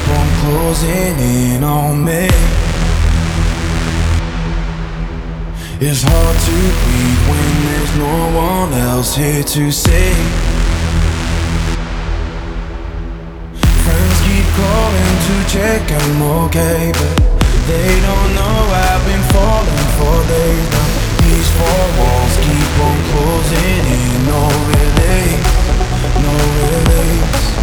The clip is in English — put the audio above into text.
on closing in on me. It's hard to breathe when there's no one else here to see. Friends keep calling to check I'm okay, but they don't know I've been falling for days now. These four walls keep on closing in, no release, no release.